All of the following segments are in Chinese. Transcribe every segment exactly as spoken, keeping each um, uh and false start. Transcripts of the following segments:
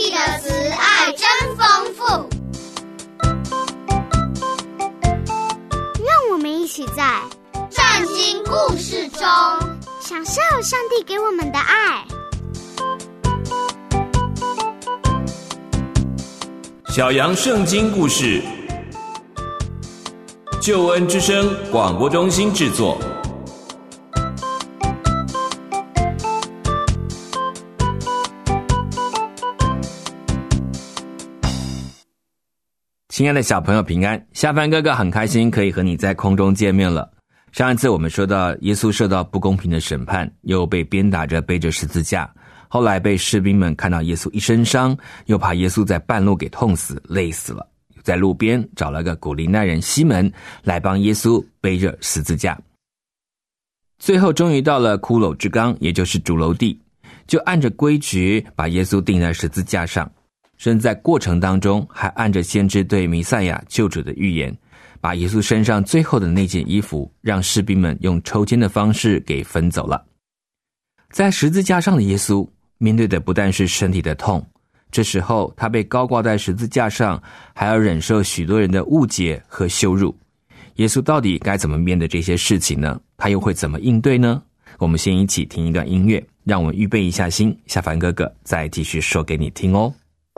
帝的慈爱真丰富。 让我们一起在圣经故事中享受上帝给我们的爱。 小羊圣经故事，救恩之声广播中心制作。亲爱的小朋友平安，夏凡哥哥很开心可以和你在空中见面了。上一次我们说到耶稣受到不公平的审判，又被鞭打着背着十字架，后来被士兵们看到耶稣一身伤，又怕耶稣在半路给痛死累死了，在路边找了个古利奈人西门来帮耶稣背着十字架。最后终于到了骷髅之冈，也就是主楼地，就按着规矩把耶稣钉在十字架上，甚至在过程当中还按着先知对弥赛亚救主的预言，把耶稣身上最后的那件衣服让士兵们用抽签的方式给分走了。在十字架上的耶稣面对的不但是身体的痛，这时候他被高挂在十字架上，还要忍受许多人的误解和羞辱。耶稣到底该怎么面对这些事情呢？他又会怎么应对呢？我们先一起听一段音乐，让我们预备一下心，夏凡哥哥再继续说给你听哦。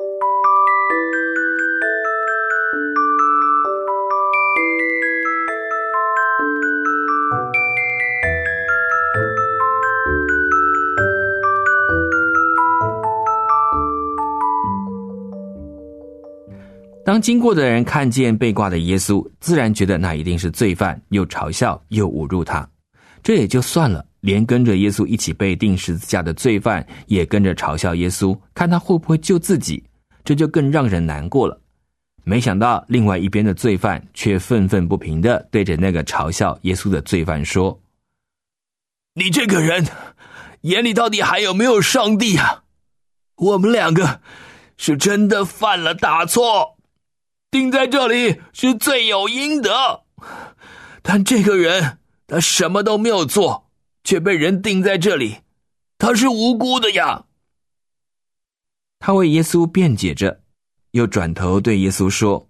当经过的人看见被挂的耶稣，自然觉得那一定是罪犯，又嘲笑又侮辱他。这也就算了，连跟着耶稣一起被钉十字架的罪犯也跟着嘲笑耶稣，看他会不会救自己，这就更让人难过了。没想到另外一边的罪犯却愤愤不平地对着那个嘲笑耶稣的罪犯说：你这个人眼里到底还有没有上帝啊？我们两个是真的犯了大错，钉在这里是罪有应得，但这个人他什么都没有做，却被人钉在这里，他是无辜的呀。他为耶稣辩解着，又转头对耶稣说：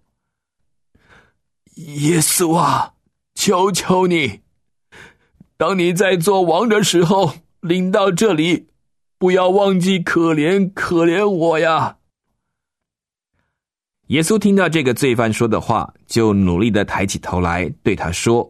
耶稣啊，求求你，当你在做王的时候临到这里，不要忘记可怜可怜我呀。耶稣听到这个罪犯说的话，就努力地抬起头来对他说：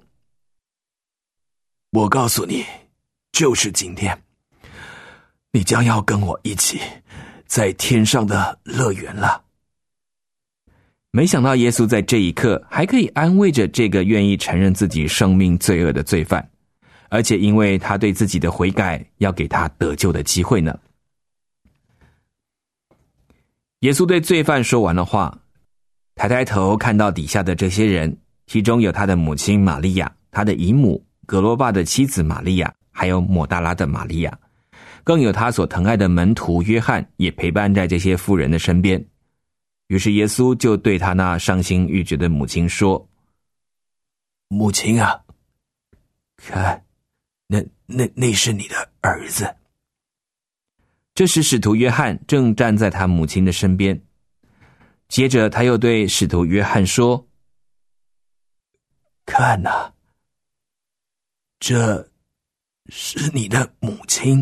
我告诉你，就是今天，你将要跟我一起在天上的乐园了。没想到耶稣在这一刻还可以安慰着这个愿意承认自己生命罪恶的罪犯，而且因为他对自己的悔改，要给他得救的机会呢。耶稣对罪犯说完了话，抬抬头看到底下的这些人，其中有他的母亲玛利亚，他的姨母格罗巴的妻子玛利亚，还有抹大拉的玛利亚，更有他所疼爱的门徒约翰也陪伴在这些妇人的身边。于是耶稣就对他那伤心欲绝的母亲说：母亲啊，看，那那那是你的儿子。这时使徒约翰正站在他母亲的身边，接着他又对使徒约翰说：看啊，这是你的母亲。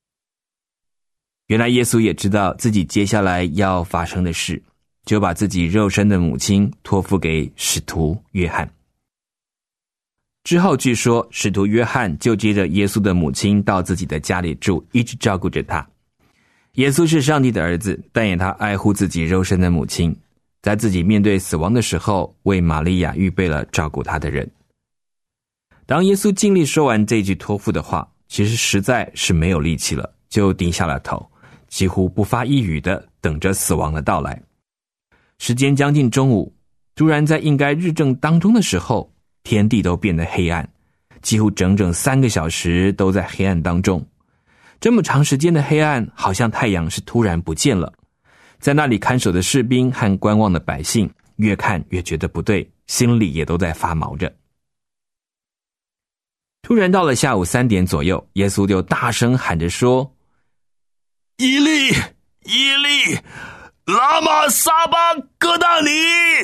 原来耶稣也知道自己接下来要发生的事，就把自己肉身的母亲托付给使徒约翰。之后据说使徒约翰就接着耶稣的母亲到自己的家里住，一直照顾着他。耶稣是上帝的儿子，但也他爱护自己肉身的母亲，在自己面对死亡的时候，为玛利亚预备了照顾他的人。当耶稣尽力说完这句托付的话，其实实在是没有力气了，就低下了头，几乎不发一语的等着死亡的到来。时间将近中午，突然在应该日正当中的时候，天地都变得黑暗，几乎整整三个小时都在黑暗当中。这么长时间的黑暗，好像太阳是突然不见了。在那里看守的士兵和观望的百姓，越看越觉得不对，心里也都在发毛着。突然到了下午三点左右，耶稣就大声喊着说：以利，以利， 拉玛撒巴各大尼。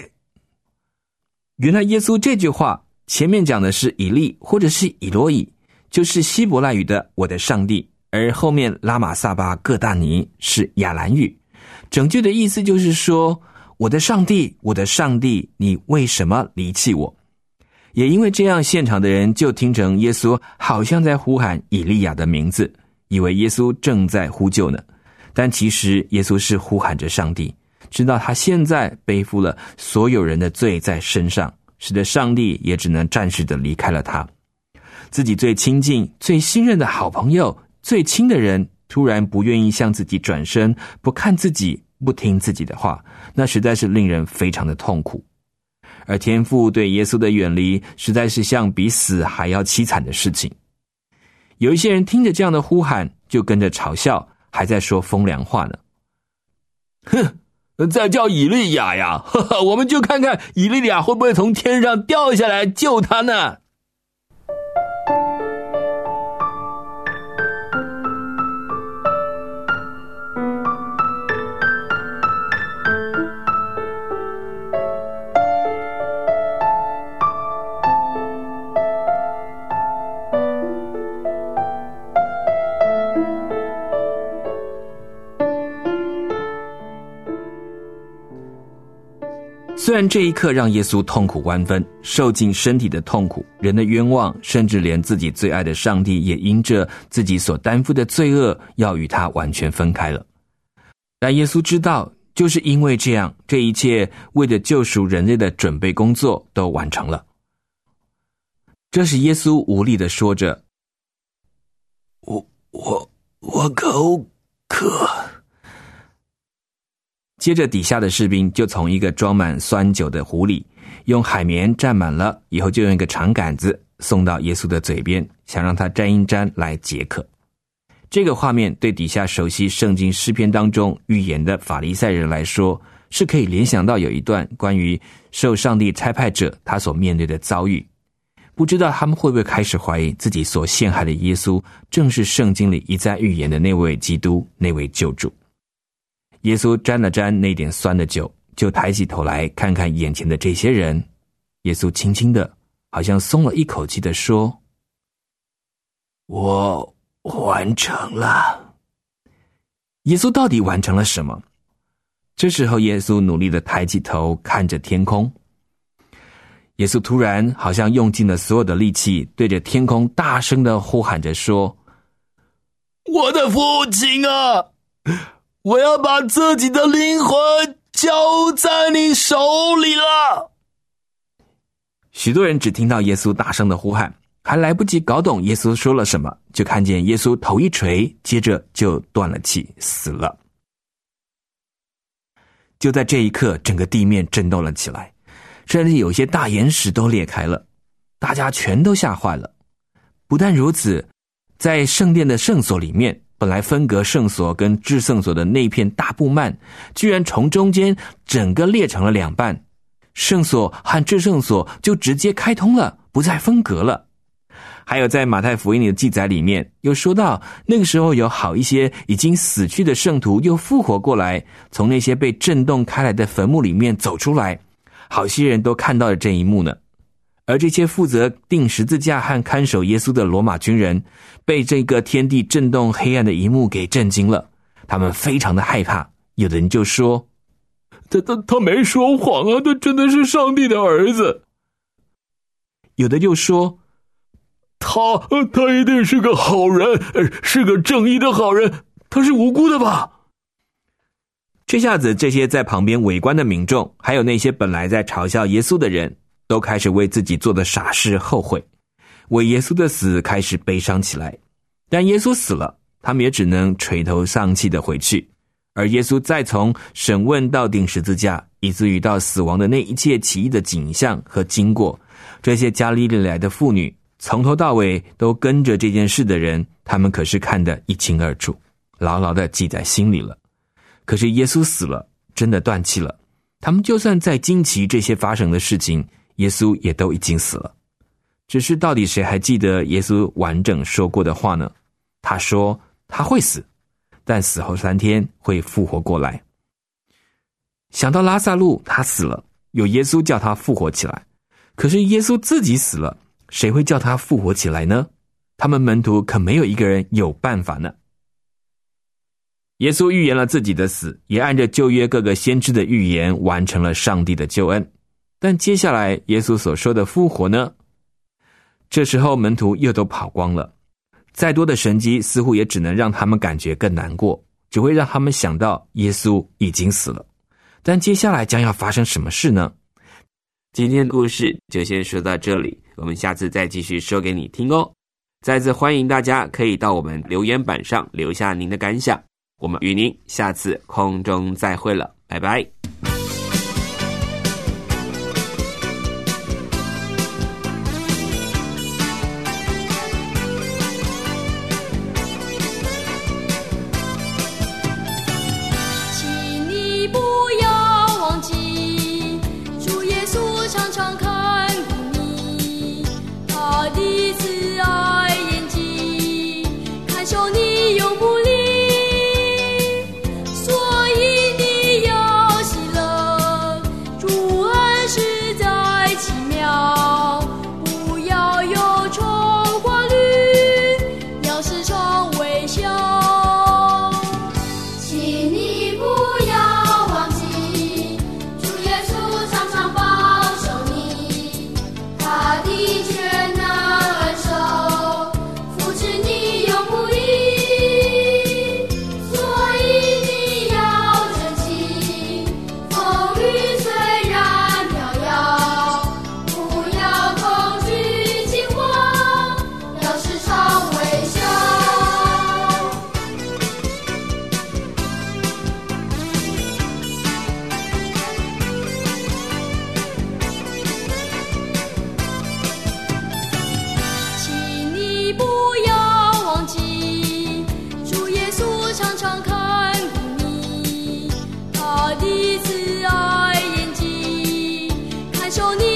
原来耶稣这句话前面讲的是以利或者是以罗以，就是希伯来语的我的上帝，而后面拉玛撒巴各大尼是亚兰语。整句的意思就是说，我的上帝，我的上帝，你为什么离弃我？也因为这样，现场的人就听成耶稣好像在呼喊以利亚的名字，以为耶稣正在呼救呢。但其实耶稣是呼喊着上帝，知道他现在背负了所有人的罪在身上，使得上帝也只能暂时的离开了他。自己最亲近、最信任的好朋友、最亲的人，突然不愿意向自己转身，不看自己，不听自己的话，那实在是令人非常的痛苦。而天父对耶稣的远离，实在是像比死还要凄惨的事情。有一些人听着这样的呼喊，就跟着嘲笑，还在说风凉话呢。哼，再叫以利亚呀，呵呵，我们就看看以利亚会不会从天上掉下来救他呢。虽然这一刻让耶稣痛苦万分，受尽身体的痛苦，人的冤枉，甚至连自己最爱的上帝也因着自己所担负的罪恶，要与他完全分开了。但耶稣知道，就是因为这样，这一切为了救赎人类的准备工作都完成了。这时耶稣无力地说着，我我我口渴。接着底下的士兵就从一个装满酸酒的壶里，用海绵蘸满了，以后就用一个长杆子送到耶稣的嘴边，想让他沾一沾来解渴。这个画面对底下熟悉圣经诗篇当中预言的法利赛人来说，是可以联想到有一段关于受上帝差派者他所面对的遭遇。不知道他们会不会开始怀疑自己所陷害的耶稣正是圣经里一再预言的那位基督，那位救主。耶稣沾了沾那点酸的酒，就抬起头来看看眼前的这些人。耶稣轻轻的，好像松了一口气的说，我完成了。耶稣到底完成了什么？这时候耶稣努力的抬起头看着天空。耶稣突然好像用尽了所有的力气，对着天空大声的呼喊着说，我的父亲啊，我要把自己的灵魂交在你手里了。许多人只听到耶稣大声的呼喊，还来不及搞懂耶稣说了什么，就看见耶稣头一垂，接着就断了气，死了。就在这一刻，整个地面震动了起来，甚至有些大岩石都裂开了，大家全都吓坏了。不但如此，在圣殿的圣所里面，本来分隔圣所跟至圣所的那片大布幔，居然从中间整个裂成了两半，圣所和至圣所就直接开通了，不再分隔了。还有在马太福音里的记载里面，又说到那个时候有好一些已经死去的圣徒又复活过来，从那些被震动开来的坟墓里面走出来，好些人都看到了这一幕呢。而这些负责钉十字架和看守耶稣的罗马军人，被这个天地震动黑暗的一幕给震惊了，他们非常的害怕。有的人就说，他他他没说谎啊，他真的是上帝的儿子。有的就说，他他一定是个好人，是个正义的好人，他是无辜的吧？这下子这些在旁边围观的民众，还有那些本来在嘲笑耶稣的人，都开始为自己做的傻事后悔，为耶稣的死开始悲伤起来。但耶稣死了，他们也只能垂头丧气的回去。而耶稣再从审问到钉十字架，以至于到死亡的那一切奇异的景象和经过，这些加利利来的妇女从头到尾都跟着这件事的人，他们可是看得一清二楚，牢牢地记在心里了。可是耶稣死了，真的断气了，他们就算再惊奇这些发生的事情，耶稣也都已经死了。只是到底谁还记得耶稣完整说过的话呢？他说他会死，但死后三天会复活过来。 想到拉撒路他死了，有耶稣叫他复活起来，可是耶稣自己死了，谁会叫他复活起来呢？他们门徒可没有一个人有办法呢。耶稣预言了自己的死，也按着旧约各个先知的预言完成了上帝的救恩。但接下来耶稣所说的复活呢？这时候门徒又都跑光了，再多的神迹似乎也只能让他们感觉更难过，只会让他们想到耶稣已经死了。但接下来将要发生什么事呢？今天的故事就先说到这里，我们下次再继续说给你听哦。再次欢迎大家可以到我们留言板上留下您的感想，我们与您下次空中再会了，拜拜。 他的慈爱眼睛，看守你。